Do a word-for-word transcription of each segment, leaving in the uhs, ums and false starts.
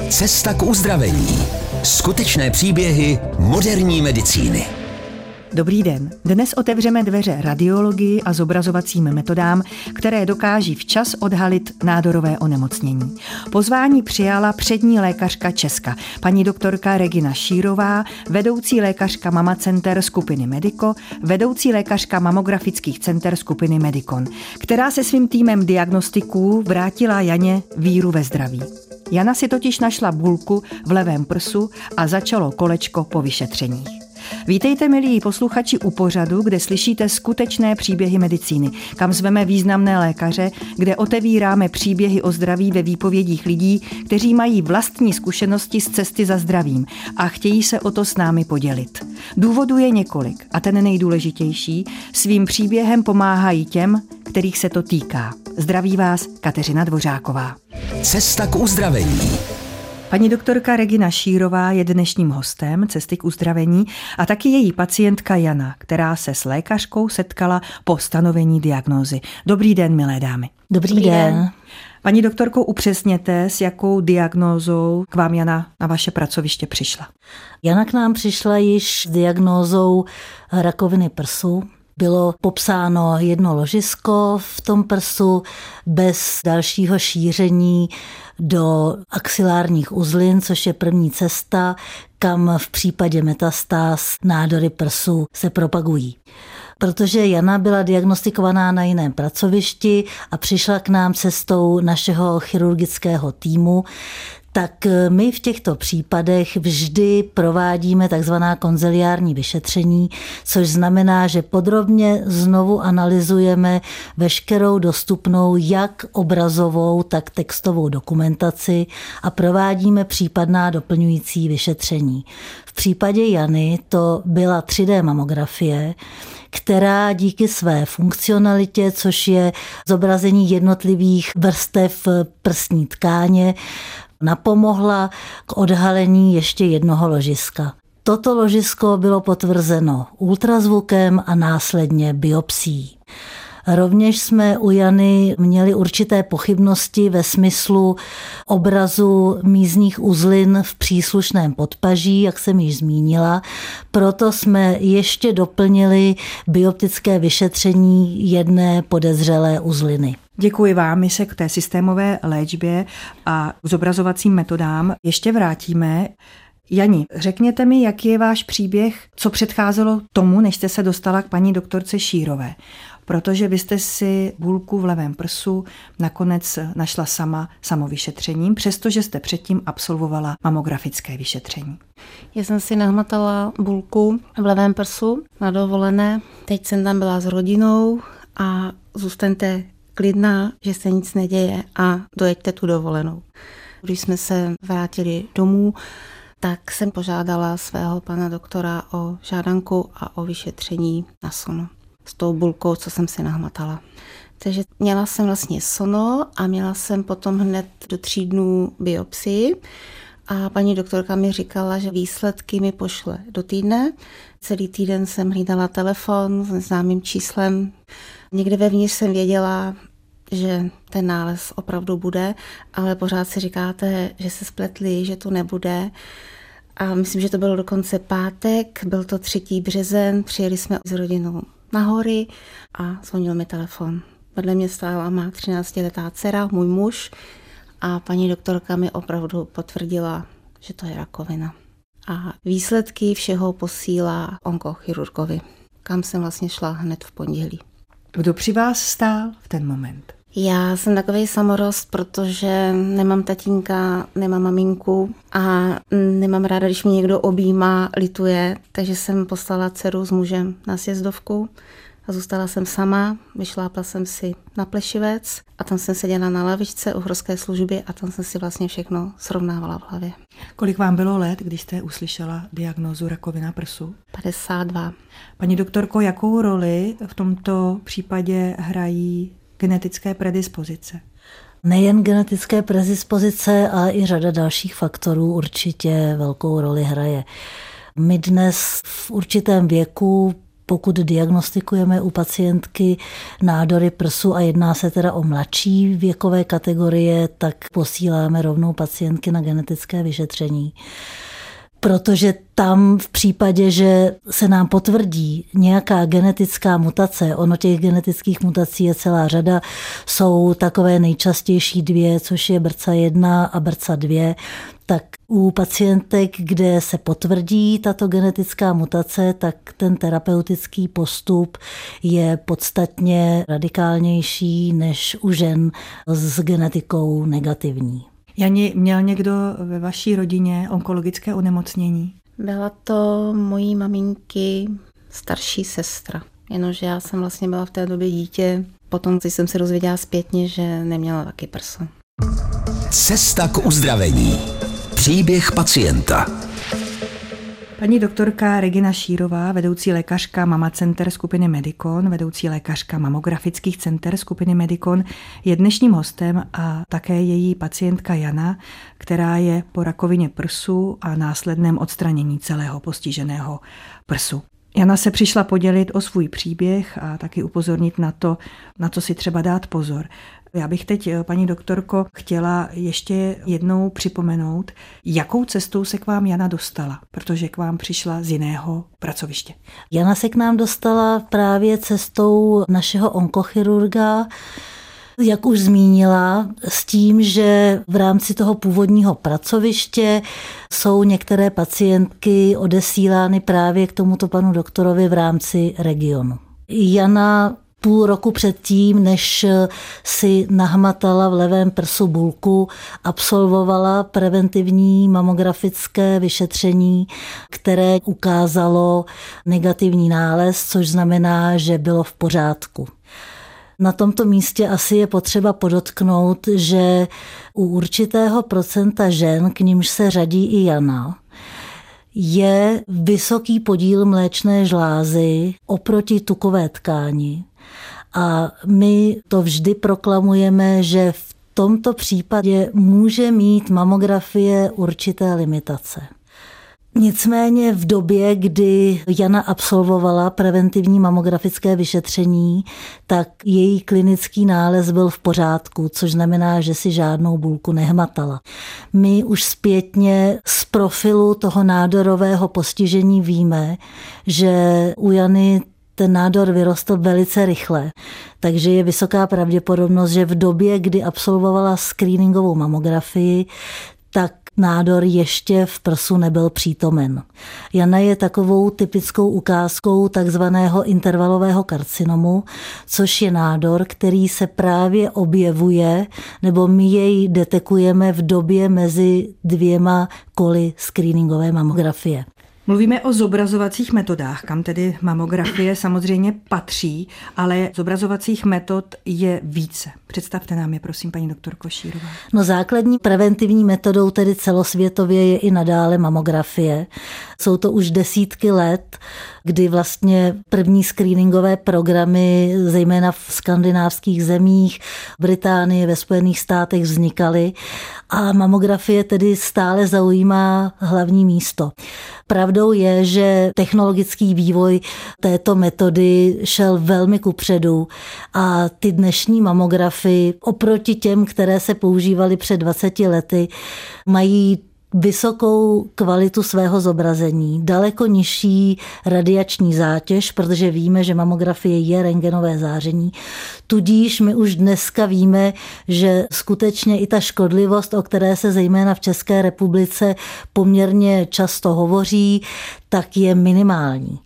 Cesta k uzdravení. Skutečné příběhy moderní medicíny. Dobrý den. Dnes otevřeme dveře radiologii a zobrazovacím metodám, které dokáží včas odhalit nádorové onemocnění. Pozvání přijala přední lékařka Česka, paní doktorka Regina Šírová, vedoucí lékařka Mama Center skupiny Medico, vedoucí lékařka mamografických center skupiny Medicon, která se svým týmem diagnostiků vrátila Janě víru ve zdraví. Jana si totiž našla bulku v levém prsu a začalo kolečko po vyšetřeních. Vítejte, milí posluchači, u pořadu, kde slyšíte skutečné příběhy medicíny, kam zveme významné lékaře, kde otevíráme příběhy o zdraví ve výpovědích lidí, kteří mají vlastní zkušenosti z cesty za zdravím a chtějí se o to s námi podělit. Důvodů je několik a ten nejdůležitější, svým příběhem pomáhají těm, kterých se to týká. Zdraví vás Kateřina Dvořáková. Cesta k uzdravení. Paní doktorka Regina Šírová je dnešním hostem Cesty k uzdravení a taky její pacientka Jana, která se s lékařkou setkala po stanovení diagnózy. Dobrý den, milé dámy. Dobrý, Dobrý den. den. Paní doktorko, upřesněte, s jakou diagnózou k vám Jana na vaše pracoviště přišla. Jana k nám přišla již s diagnózou rakoviny prsu. Bylo popsáno jedno ložisko v tom prsu bez dalšího šíření do axilárních uzlin, což je první cesta, kam v případě metastáz nádory prsu se propagují. Protože Jana byla diagnostikovaná na jiném pracovišti a přišla k nám cestou našeho chirurgického týmu, tak my v těchto případech vždy provádíme takzvaná konziliární vyšetření, což znamená, že podrobně znovu analyzujeme veškerou dostupnou jak obrazovou, tak textovou dokumentaci a provádíme případná doplňující vyšetření. V případě Jany to byla tři dé mamografie, která díky své funkcionalitě, což je zobrazení jednotlivých vrstev prsní tkáně, napomohla k odhalení ještě jednoho ložiska. Toto ložisko bylo potvrzeno ultrazvukem a následně biopsií. Rovněž jsme u Jany měli určité pochybnosti ve smyslu obrazu mízních uzlin v příslušném podpaží, jak jsem již zmínila. Proto jsme ještě doplnili bioptické vyšetření jedné podezřelé uzliny. Děkuji vám, my se k té systémové léčbě a k zobrazovacím metodám ještě vrátíme. Jani, řekněte mi, jaký je váš příběh, co předcházelo tomu, než jste se dostala k paní doktorce Šírové. Protože vy jste si bulku v levém prsu nakonec našla sama samovyšetřením, přestože jste předtím absolvovala mamografické vyšetření. Já jsem si nahmatala bulku v levém prsu na dovolené. Teď jsem tam byla s rodinou a zůstaňte klidná, že se nic neděje a dojeďte tu dovolenou. Když jsme se vrátili domů, tak jsem požádala svého pana doktora o žádanku a o vyšetření na sono s tou bulkou, co jsem si nahmatala. Takže měla jsem vlastně sono a měla jsem potom hned do tří dnů biopsii a paní doktorka mi říkala, že výsledky mi pošle do týdne. Celý týden jsem hlídala telefon s neznámým číslem. Někde vevnitř jsem věděla, že ten nález opravdu bude, ale pořád si říkáte, že se spletli, že to nebude. A myslím, že to bylo dokonce pátek, byl to třetí březen, přijeli jsme s rodinou na hory a zvonil mi telefon. Vedle mě stála má třináctiletá dcera, můj muž, a paní doktorka mi opravdu potvrdila, že to je rakovina. A výsledky všeho posílá onkochirurgovi, kam jsem vlastně šla hned v pondělí. Kdo při vás stál v ten moment? Já jsem takovej samorost, protože nemám tatínka, nemám maminku a nemám ráda, když mě někdo objímá, lituje, takže jsem poslala dceru s mužem na sjezdovku a zůstala jsem sama, vyšlápla jsem si na Plešivec a tam jsem seděla na lavičce u horské služby a tam jsem si vlastně všechno srovnávala v hlavě. Kolik vám bylo let, když jste uslyšela diagnózu rakovina prsu? padesát dva. Paní doktorko, jakou roli v tomto případě hrají genetické predispozice? Nejen genetické predispozice, ale i řada dalších faktorů určitě velkou roli hraje. My dnes v určitém věku Pokud diagnostikujeme u pacientky nádory prsu a jedná se teda o mladší věkové kategorie, tak posíláme rovnou pacientky na genetické vyšetření. Protože tam v případě, že se nám potvrdí nějaká genetická mutace, ono těch genetických mutací je celá řada, jsou takové nejčastější dvě, což je B R C A jedna a B R C A dva, tak u pacientek, kde se potvrdí tato genetická mutace, tak ten terapeutický postup je podstatně radikálnější než u žen s genetikou negativní. Jani, měl někdo ve vaší rodině onkologické onemocnění? Byla to mojí maminky starší sestra, jenomže já jsem vlastně byla v té době dítě, potom jsem se dozvěděla zpětně, že neměla taky prso. Cesta k uzdravení. Příběh pacienta. Paní doktorka Regina Šírová, vedoucí lékařka Mama Center skupiny Medicon, vedoucí lékařka mamografických center skupiny Medicon, je dnešním hostem a také její pacientka Jana, která je po rakovině prsu a následném odstranění celého postiženého prsu. Jana se přišla podělit o svůj příběh a taky upozornit na to, na co si třeba dát pozor. Já bych teď, paní doktorko, chtěla ještě jednou připomenout, jakou cestou se k vám Jana dostala, protože k vám přišla z jiného pracoviště. Jana se k nám dostala právě cestou našeho onkochirurga, jak už zmínila, s tím, že v rámci toho původního pracoviště jsou některé pacientky odesílány právě k tomuto panu doktorovi v rámci regionu. Jana půl roku předtím, než si nahmatala v levém prsu bulku, absolvovala preventivní mamografické vyšetření, které ukázalo negativní nález, což znamená, že bylo v pořádku. Na tomto místě asi je potřeba podotknout, že u určitého procenta žen, k nimž se řadí i Jana, je vysoký podíl mléčné žlázy oproti tukové tkáni. A my to vždy proklamujeme, že v tomto případě může mít mamografie určité limitace. Nicméně v době, kdy Jana absolvovala preventivní mamografické vyšetření, tak její klinický nález byl v pořádku, což znamená, že si žádnou bulku nehmatala. My už zpětně z profilu toho nádorového postižení víme, že u Jany ten nádor vyrostl velice rychle, takže je vysoká pravděpodobnost, že v době, kdy absolvovala screeningovou mamografii, tak nádor ještě v prsu nebyl přítomen. Jana je takovou typickou ukázkou takzvaného intervalového karcinomu, což je nádor, který se právě objevuje, nebo my jej detekujeme v době mezi dvěma koly screeningové mamografie. Mluvíme o zobrazovacích metodách, kam tedy mamografie samozřejmě patří, ale zobrazovacích metod je více. Představte nám je, prosím, paní doktorko Šírová. No základní preventivní metodou tedy celosvětově je i nadále mamografie. Jsou to už desítky let, kdy vlastně první screeningové programy, zejména v skandinávských zemích, Británii, ve Spojených státech vznikaly a mamografie tedy stále zaujímá hlavní místo. Pravdou je, že technologický vývoj této metody šel velmi kupředu a ty dnešní mamografy oproti těm, které se používaly před dvaceti lety, mají vysokou kvalitu svého zobrazení, daleko nižší radiační zátěž, protože víme, že mamografie je rentgenové záření. Tudíž my už dneska víme, že skutečně i ta škodlivost, o které se zejména v České republice poměrně často hovoří, tak je minimální.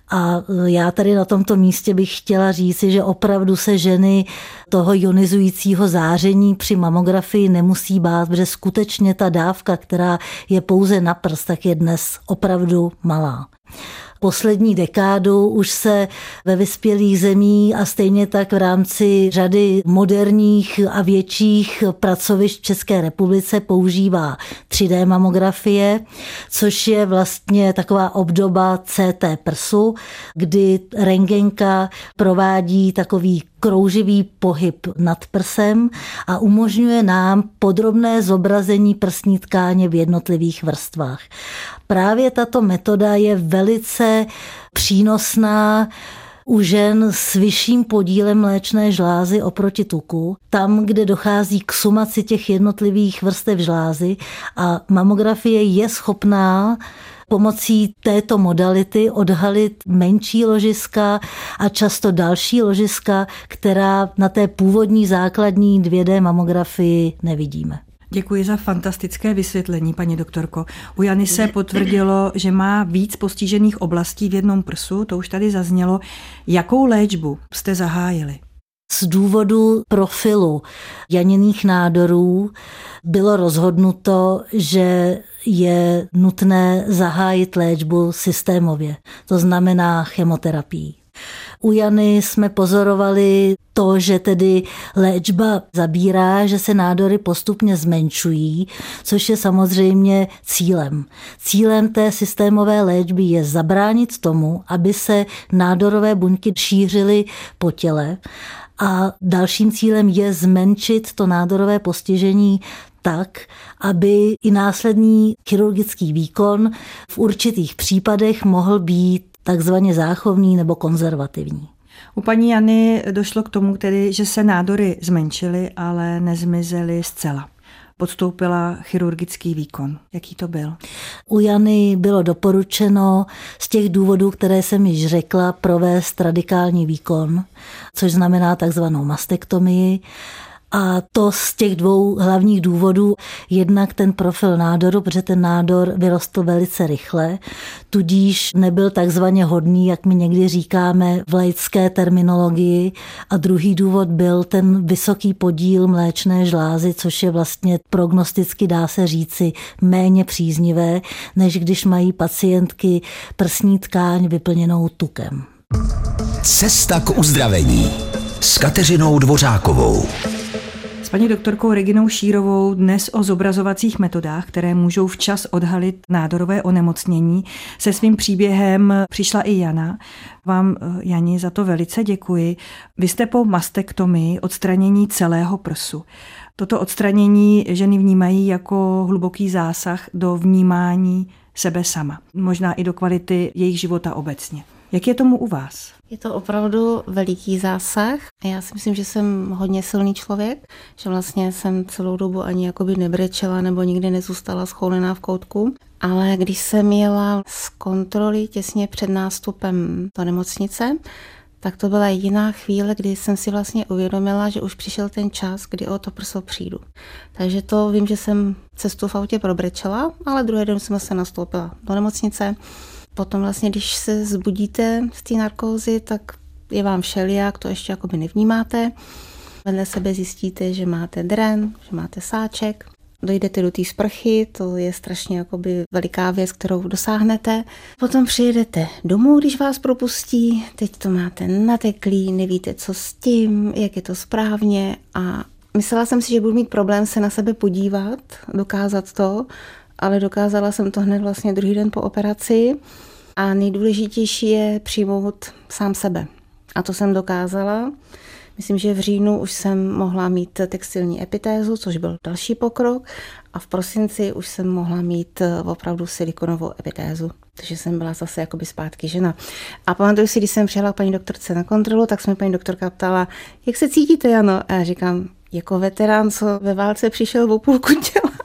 A já tady na tomto místě bych chtěla říci, že opravdu se ženy toho ionizujícího záření při mamografii nemusí bát, protože skutečně ta dávka, která je pouze na prst, tak je dnes opravdu malá. Poslední dekádu už se ve vyspělých zemích a stejně tak v rámci řady moderních a větších pracovišť v České republice používá tři dé mamografie, což je vlastně taková obdoba cé té prsu, kdy rentgenka provádí takový krouživý pohyb nad prsem a umožňuje nám podrobné zobrazení prsní tkáně v jednotlivých vrstvách. Právě tato metoda je velice přínosná u žen s vyšším podílem mléčné žlázy oproti tuku, tam, kde dochází k sumaci těch jednotlivých vrstev žlázy a mamografie je schopná pomocí této modality odhalit menší ložiska a často další ložiska, která na té původní základní dvě dé mamografii nevidíme. Děkuji za fantastické vysvětlení, paní doktorko. U Jany se potvrdilo, že má víc postižených oblastí v jednom prsu, to už tady zaznělo. Jakou léčbu jste zahájili? Z důvodu profilu Janiných nádorů bylo rozhodnuto, že je nutné zahájit léčbu systémově, to znamená chemoterapii. U Jany jsme pozorovali to, že tedy léčba zabírá, že se nádory postupně zmenšují, což je samozřejmě cílem. Cílem té systémové léčby je zabránit tomu, aby se nádorové buňky šířily po těle. A dalším cílem je zmenšit to nádorové postižení tak, aby i následný chirurgický výkon v určitých případech mohl být takzvaně záchovný nebo konzervativní. U paní Jany došlo k tomu, tedy, že se nádory zmenšily, ale nezmizely zcela. Podstoupila chirurgický výkon. Jaký to byl? U Jany bylo doporučeno z těch důvodů, které jsem již řekla, provést radikální výkon, což znamená takzvanou mastektomii. A to z těch dvou hlavních důvodů, jednak ten profil nádoru, protože ten nádor vyrostl velice rychle, tudíž nebyl takzvaně hodný, jak my někdy říkáme v laické terminologii. A druhý důvod byl ten vysoký podíl mléčné žlázy, což je vlastně prognosticky, dá se říci, méně příznivé, než když mají pacientky prsní tkáň vyplněnou tukem. Cesta k uzdravení s Kateřinou Dvořákovou. S paní doktorkou Reginou Šírovou dnes o zobrazovacích metodách, které můžou včas odhalit nádorové onemocnění. Se svým příběhem přišla i Jana. Vám, Jani, za to velice děkuji. Vy jste po mastektomii, odstranění celého prsu. Toto odstranění ženy vnímají jako hluboký zásah do vnímání sebe sama. Možná i do kvality jejich života obecně. Jak je tomu u vás? Je to opravdu veliký zásah. Já si myslím, že jsem hodně silný člověk, že vlastně jsem celou dobu ani jakoby nebrečela nebo nikdy nezůstala schoulená v koutku. Ale když jsem jela z kontroly těsně před nástupem do nemocnice, tak to byla jediná chvíle, kdy jsem si vlastně uvědomila, že už přišel ten čas, kdy o to prso přijdu. Takže to vím, že jsem cestu v autě probrečela, ale druhý den jsem se nastoupila do nemocnice. Potom vlastně, když se zbudíte z té narkózy, tak je vám všelijak, to ještě jakoby nevnímáte. Vedle sebe zjistíte, že máte dren, že máte sáček. Dojdete do té sprchy, to je strašně jakoby veliká věc, kterou dosáhnete. Potom přijedete domů, když vás propustí, teď to máte nateklý, nevíte, co s tím, jak je to správně a myslela jsem si, že budu mít problém se na sebe podívat, dokázat to, ale dokázala jsem to hned vlastně druhý den po operaci a nejdůležitější je přijmout sám sebe. A to jsem dokázala. Myslím, že v říjnu už jsem mohla mít textilní epitézu, což byl další pokrok a v prosinci už jsem mohla mít opravdu silikonovou epitézu. Takže jsem byla zase jakoby zpátky žena. A pamatuju si, když jsem přijela k paní doktorce na kontrolu, tak se mi paní doktorka ptala, jak se cítíte, Jano? A já říkám, jako veterán, co ve válce přišel o půlku těla.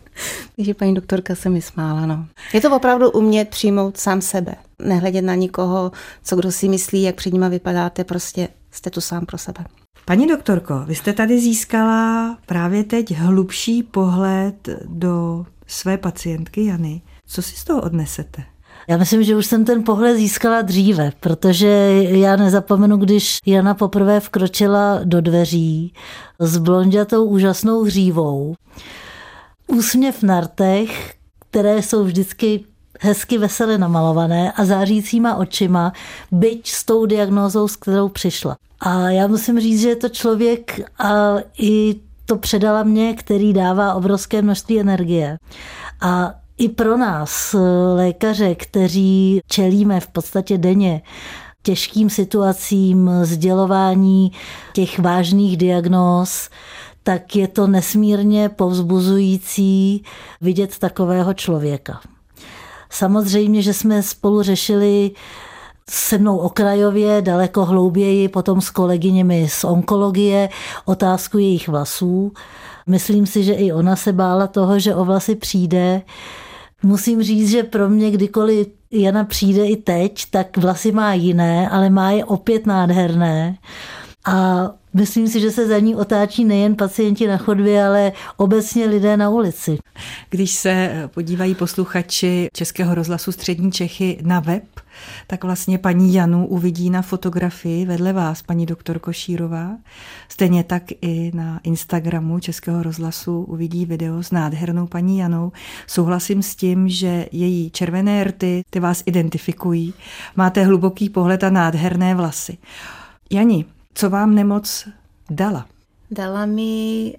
Takže paní doktorka se mi smála. No. Je to opravdu umět přijmout sám sebe. Nehledět na nikoho, co kdo si myslí, jak před nima vypadáte, prostě jste tu sám pro sebe. Paní doktorko, vy jste tady získala právě teď hlubší pohled do své pacientky Jany. Co si z toho odnesete? Já myslím, že už jsem ten pohled získala dříve, protože já nezapomenu, když Jana poprvé vkročila do dveří s blonďatou úžasnou hřívou. Úsměv na rtech, které jsou vždycky hezky veselé namalované a zářícíma očima, byť s tou diagnózou, s kterou přišla. A já musím říct, že je to člověk a i to předala mě, který dává obrovské množství energie. A i pro nás, lékaře, kteří čelíme v podstatě denně těžkým situacím, sdělování těch vážných diagnóz, tak je to nesmírně povzbuzující vidět takového člověka. Samozřejmě, že jsme spolu řešili se mnou okrajově, daleko hlouběji, potom s kolegyněmi z onkologie, otázku jejich vlasů. Myslím si, že i ona se bála toho, že o vlasy přijde. Musím říct, že pro mě kdykoliv Jana přijde i teď, tak vlasy má jiné, ale má je opět nádherné. A myslím si, že se za ní otáčí nejen pacienti na chodbě, ale obecně lidé na ulici. Když se podívají posluchači Českého rozhlasu Střední Čechy na web, tak vlastně paní Janu uvidí na fotografii vedle vás, paní doktorko Šírová. Stejně tak i na Instagramu Českého rozhlasu uvidí video s nádhernou paní Janou. Souhlasím s tím, že její červené rty, ty vás identifikují. Máte hluboký pohled a nádherné vlasy. Jani, co vám nemoc dala? Dala mi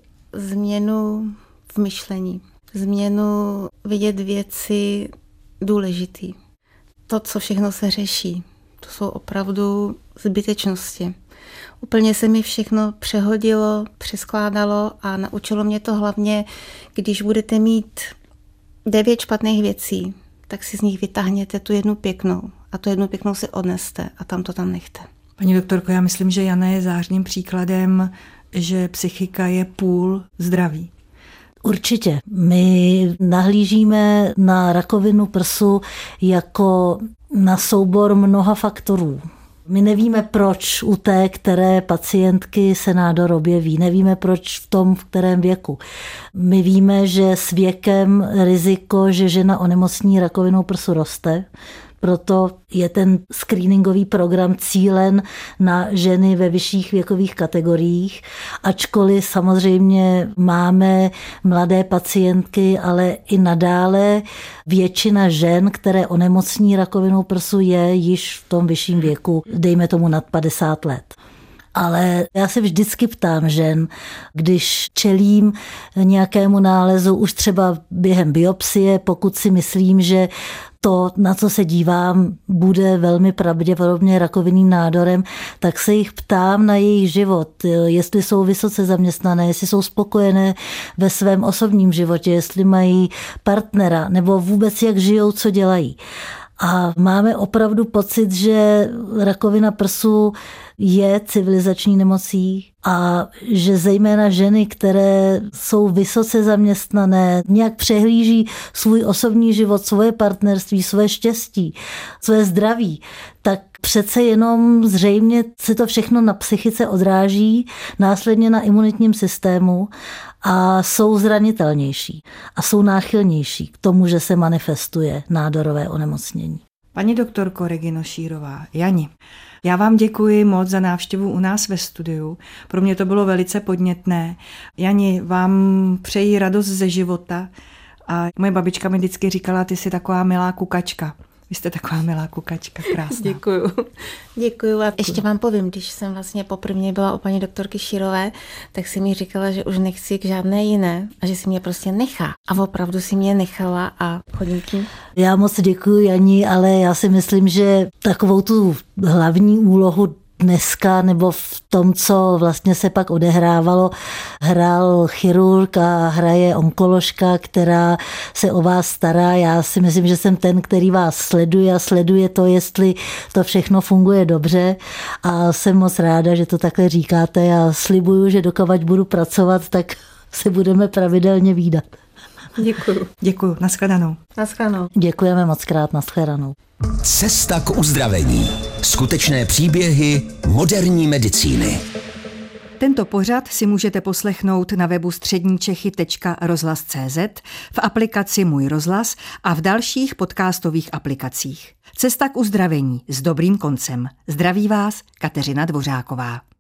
změnu v myšlení, změnu vidět věci důležitý. To, co všechno se řeší, to jsou opravdu zbytečnosti. Úplně se mi všechno přehodilo, přeskládalo a naučilo mě to hlavně, když budete mít devět špatných věcí, tak si z nich vytáhněte tu jednu pěknou a tu jednu pěknou si odneste a tam to tam nechte. Paní doktorko, já myslím, že Jana je zářným příkladem, že psychika je půl zdraví. Určitě. My nahlížíme na rakovinu prsu jako na soubor mnoha faktorů. My nevíme, proč u té, které pacientky se nádor objeví. Nevíme, proč v tom, v kterém věku. My víme, že s věkem riziko, že žena onemocní rakovinou prsu roste. Proto je ten screeningový program cílen na ženy ve vyšších věkových kategoriích, ačkoliv samozřejmě máme mladé pacientky, ale i nadále většina žen, které onemocní rakovinou prsu, je již v tom vyšším věku, dejme tomu nad padesát let. Ale já se vždycky ptám žen, když čelím nějakému nálezu, už třeba během biopsie, pokud si myslím, že to, na co se dívám, bude velmi pravděpodobně rakovinným nádorem, tak se jich ptám na jejich život, jestli jsou vysoce zaměstnané, jestli jsou spokojené ve svém osobním životě, jestli mají partnera, nebo vůbec jak žijou, co dělají. A máme opravdu pocit, že rakovina prsu je civilizační nemocí a že zejména ženy, které jsou vysoce zaměstnané, nějak přehlíží svůj osobní život, svoje partnerství, své štěstí, své zdraví, tak přece jenom zřejmě se to všechno na psychice odráží, následně na imunitním systému a jsou zranitelnější a jsou náchylnější k tomu, že se manifestuje nádorové onemocnění. Paní doktorko Regino Šírová, Jani, já vám děkuji moc za návštěvu u nás ve studiu. Pro mě to bylo velice podnětné. Jani, vám přeji radost ze života a moje babička mi vždycky říkala, ty jsi taková milá kukačka. Vy jste taková milá kukačka, krásná. Děkuju. Děkuju a ještě vám povím, když jsem vlastně poprvé byla u paní doktorky Šírové, tak si mi říkala, že už nechci k žádné jiné a že si mě prostě nechá. A opravdu si mě nechala a chodím tím. Já moc děkuju, Jani, ale já si myslím, že takovou tu hlavní úlohu dneska nebo v tom, co vlastně se pak odehrávalo, hrál chirurg a hraje onkoložka, která se o vás stará. Já si myslím, že jsem ten, který vás sleduje a sleduje to, jestli to všechno funguje dobře a jsem moc ráda, že to takhle říkáte a slibuju, že dokavať budu pracovat, tak se budeme pravidelně vídat. Děkuju. Děkuju, nashledanou. Nashledanou. Děkujeme moc krát, nashledanou. Cesta k uzdravení. Skutečné příběhy moderní medicíny. Tento pořad si můžete poslechnout na webu středníčechy tečka rozhlas tečka cé zet, v aplikaci Můj rozhlas a v dalších podcastových aplikacích. Cesta k uzdravení s dobrým koncem. Zdraví vás Kateřina Dvořáková.